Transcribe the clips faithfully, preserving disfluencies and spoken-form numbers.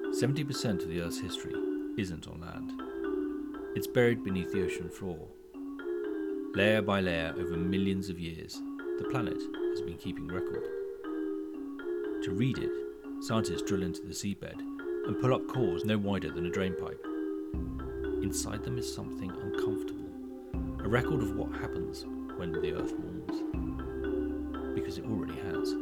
seventy percent of the Earth's history isn't on land. It's buried beneath the ocean floor. Layer by layer over millions of years, the planet has been keeping record. To read it, scientists drill into the seabed and pull up cores no wider than a drainpipe. Inside them is something uncomfortable, a record of what happens when the Earth warms. Because it already has.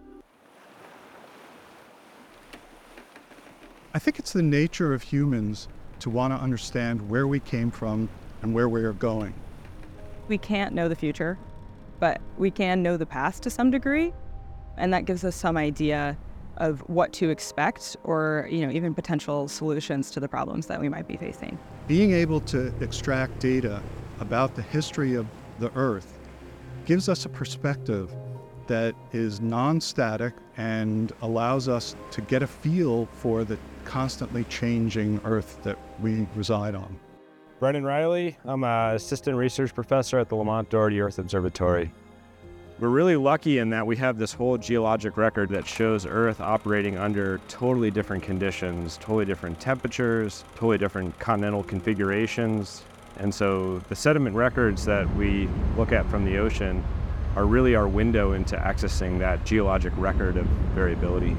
I think it's the nature of humans to want to understand where we came from and where we are going. We can't know the future, but we can know the past to some degree, and that gives us some idea of what to expect or, you know, even potential solutions to the problems that we might be facing. Being able to extract data about the history of the Earth gives us a perspective that is non-static and allows us to get a feel for the constantly changing Earth that we reside on. Brendan Riley, I'm an assistant research professor at the Lamont Doherty Earth Observatory. We're really lucky in that we have this whole geologic record that shows Earth operating under totally different conditions, totally different temperatures, totally different continental configurations. And so the sediment records that we look at from the ocean are really our window into accessing that geologic record of variability.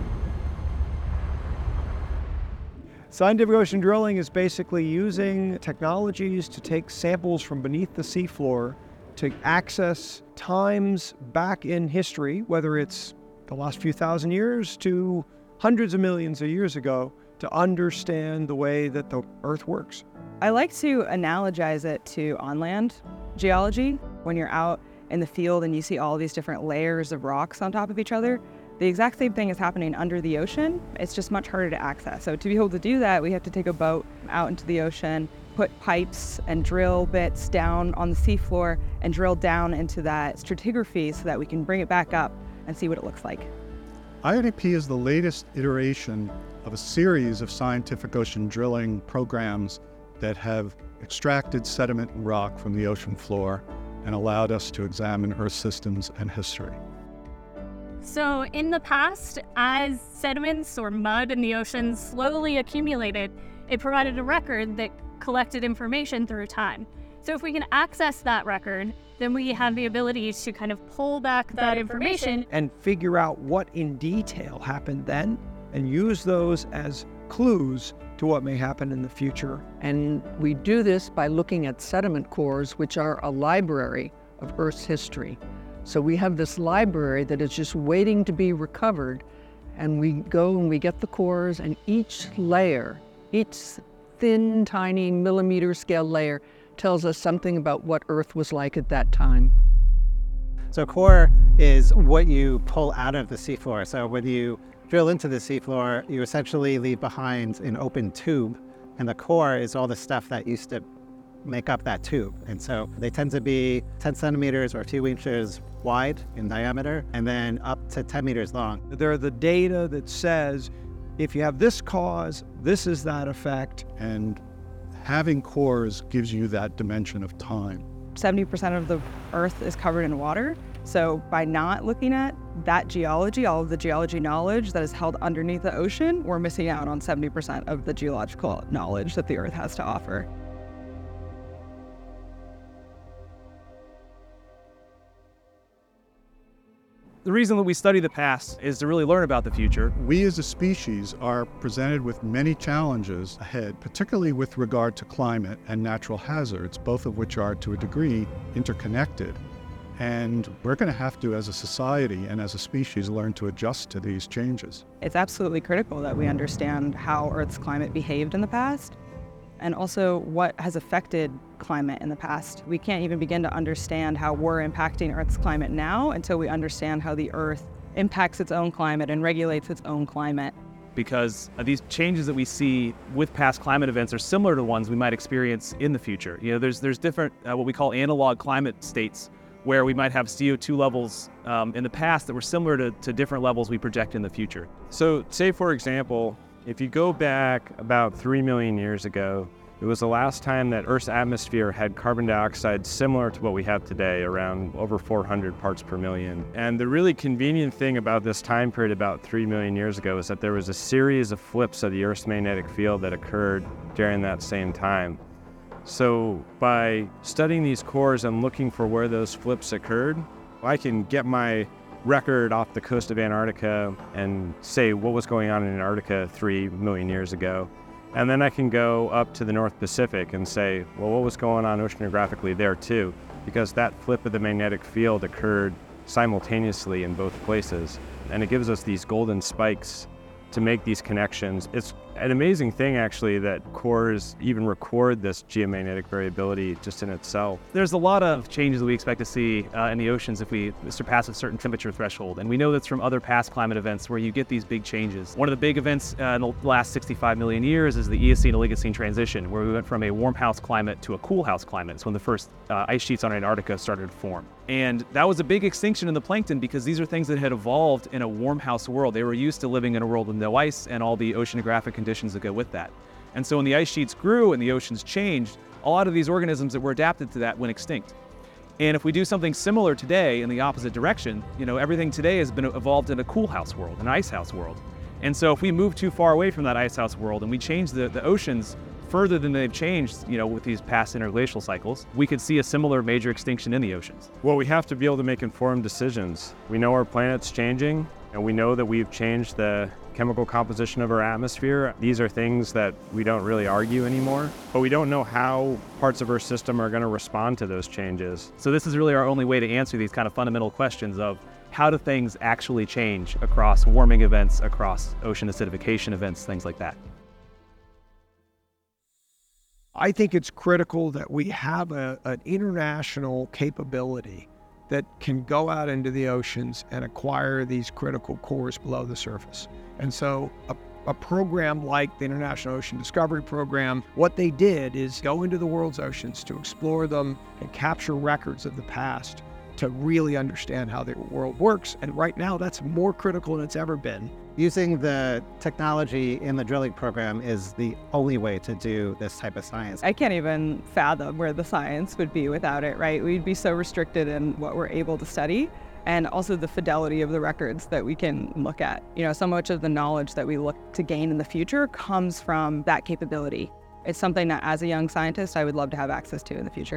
Scientific ocean drilling is basically using technologies to take samples from beneath the seafloor to access times back in history, whether it's the last few thousand years to hundreds of millions of years ago, to understand the way that the Earth works. I like to analogize it to on-land geology. When you're out in the field and you see all these different layers of rocks on top of each other, the exact same thing is happening under the ocean. It's just much harder to access. So to be able to do that, we have to take a boat out into the ocean, put pipes and drill bits down on the seafloor and drill down into that stratigraphy so that we can bring it back up and see what it looks like. I O D P is the latest iteration of a series of scientific ocean drilling programs that have extracted sediment and rock from the ocean floor and allowed us to examine Earth systems and history. So in the past, as sediments or mud in the ocean slowly accumulated, it provided a record that collected information through time. So if we can access that record, then we have the ability to kind of pull back that information and figure out what in detail happened then and use those as clues to what may happen in the future. And we do this by looking at sediment cores, which are a library of Earth's history. So we have this library that is just waiting to be recovered, and we go and we get the cores, and each layer, each thin, tiny millimeter scale layer tells us something about what Earth was like at that time. So core is what you pull out of the seafloor. So when you drill into the seafloor, you essentially leave behind an open tube, and the core is all the stuff that used to make up that tube. And so they tend to be ten centimeters or two inches wide in diameter, and then up to ten meters long. They're the data that says, if you have this cause, this is that effect. And having cores gives you that dimension of time. seventy percent of the Earth is covered in water. So by not looking at that geology, all of the geology knowledge that is held underneath the ocean, we're missing out on seventy percent of the geological knowledge that the Earth has to offer. The reason that we study the past is to really learn about the future. We as a species are presented with many challenges ahead, particularly with regard to climate and natural hazards, both of which are to a degree interconnected. And we're going to have to, as a society and as a species, learn to adjust to these changes. It's absolutely critical that we understand how Earth's climate behaved in the past, and also what has affected climate in the past. We can't even begin to understand how we're impacting Earth's climate now until we understand how the Earth impacts its own climate and regulates its own climate. Because these changes that we see with past climate events are similar to ones we might experience in the future. You know, there's there's different, uh, what we call analog climate states, where we might have C O two levels um, in the past that were similar to, to different levels we project in the future. So say, for example, if you go back about three million years ago, It was the last time that Earth's atmosphere had carbon dioxide similar to what we have today, around over four hundred parts per million. And the really convenient thing about this time period about three million years ago is that there was a series of flips of the Earth's magnetic field that occurred during that same time. So by studying these cores and looking for where those flips occurred, I can get my record off the coast of Antarctica and say what was going on in Antarctica three million years ago. And then I can go up to the North Pacific and say, well, what was going on oceanographically there too? Because that flip of the magnetic field occurred simultaneously in both places. And it gives us these golden spikes to make these connections. It's an amazing thing, actually, that cores even record this geomagnetic variability just in itself. There's a lot of changes that we expect to see uh, in the oceans if we surpass a certain temperature threshold. And we know that's from other past climate events where you get these big changes. One of the big events uh, in the last sixty-five million years is the Eocene-Oligocene transition, where we went from a warm house climate to a cool house climate. It's when the first uh, ice sheets on Antarctica started to form. And that was a big extinction in the plankton because these are things that had evolved in a warm house world. They were used to living in a world with no ice and all the oceanographic conditions that go with that. And so when the ice sheets grew and the oceans changed, a lot of these organisms that were adapted to that went extinct. And if we do something similar today in the opposite direction, you know, everything today has been evolved in a cool house world, an ice house world. And so if we move too far away from that ice house world and we change the, the oceans further than they've changed, you know, with these past interglacial cycles, we could see a similar major extinction in the oceans. Well, we have to be able to make informed decisions. We know our planet's changing, and we know that we've changed the chemical composition of our atmosphere. These are things that we don't really argue anymore, but we don't know how parts of our system are going to respond to those changes. So this is really our only way to answer these kind of fundamental questions of how do things actually change across warming events, across ocean acidification events, things like that. I think it's critical that we have a, an international capability that can go out into the oceans and acquire these critical cores below the surface. And so a, a program like the International Ocean Discovery Program, what they did is go into the world's oceans to explore them and capture records of the past to really understand how the world works. And right now, that's more critical than it's ever been. Using the technology in the drilling program is the only way to do this type of science. I can't even fathom where the science would be without it, right? We'd be so restricted in what we're able to study, and also the fidelity of the records that we can look at. You know, so much of the knowledge that we look to gain in the future comes from that capability. It's something that as a young scientist, I would love to have access to in the future.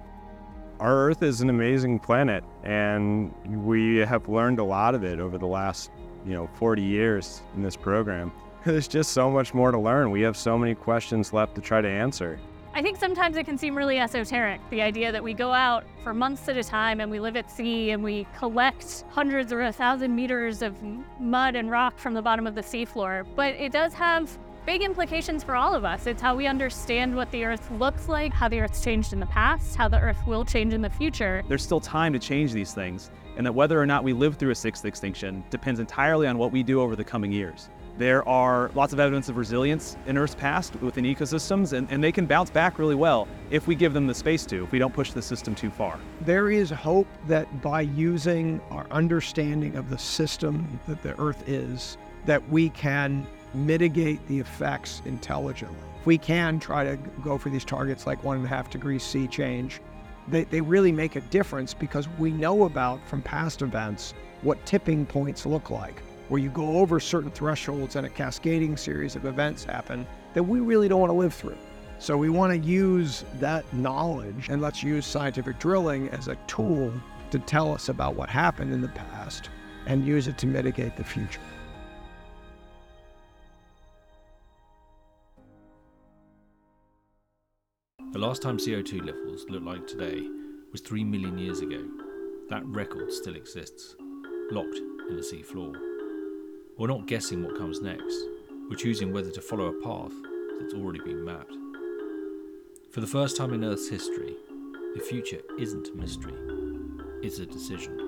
Our Earth is an amazing planet, and we have learned a lot of it over the last, you know, forty years in this program. There's just so much more to learn. We have so many questions left to try to answer. I think sometimes it can seem really esoteric, the idea that we go out for months at a time and we live at sea and we collect hundreds or a thousand meters of mud and rock from the bottom of the seafloor. But it does have big implications for all of us. It's how we understand what the Earth looks like, how the Earth's changed in the past, how the Earth will change in the future. There's still time to change these things, and that whether or not we live through a sixth extinction depends entirely on what we do over the coming years. There are lots of evidence of resilience in Earth's past within ecosystems, and, and they can bounce back really well if we give them the space to, if we don't push the system too far. There is hope that by using our understanding of the system that the Earth is, that we can mitigate the effects intelligently. If we can try to go for these targets like one and a half degrees C change, they, they really make a difference because we know about from past events what tipping points look like, where you go over certain thresholds and a cascading series of events happen that we really don't want to live through. So we want to use that knowledge, and let's use scientific drilling as a tool to tell us about what happened in the past and use it to mitigate the future. The last time C O two levels looked like today was three million years ago. That record still exists, locked in the sea floor. We're not guessing what comes next. We're choosing whether to follow a path that's already been mapped. For the first time in Earth's history, the future isn't a mystery, it's a decision.